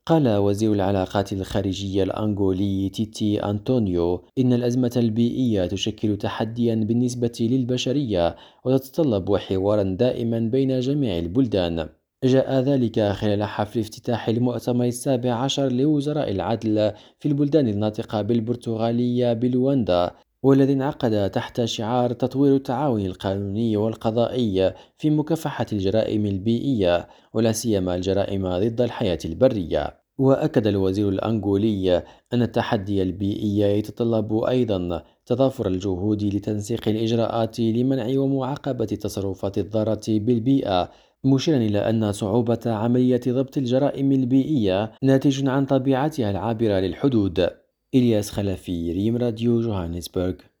قال وزير العلاقات الخارجية الأنغولي تيتي أنطونيو إن الأزمة البيئية تشكل تحديا بالنسبة للبشرية وتتطلب حوارا دائما بين جميع البلدان. جاء ذلك خلال حفل افتتاح المؤتمر السابع عشر لوزراء العدل في البلدان الناطقة بالبرتغالية بلواندا، والذي انعقد تحت شعار تطوير التعاون القانوني والقضائي في مكافحة الجرائم البيئية ولا سيما الجرائم ضد الحياة البرية. وأكد الوزير الأنغولي أن التحدي البيئي يتطلب أيضا تضافر الجهود لتنسيق الإجراءات لمنع ومعاقبة التصرفات الضارة بالبيئة، مشيرا إلى أن صعوبة عملية ضبط الجرائم البيئية ناتج عن طبيعتها العابرة للحدود. إلياس خلفي، ريم راديو، جوهانسبرغ.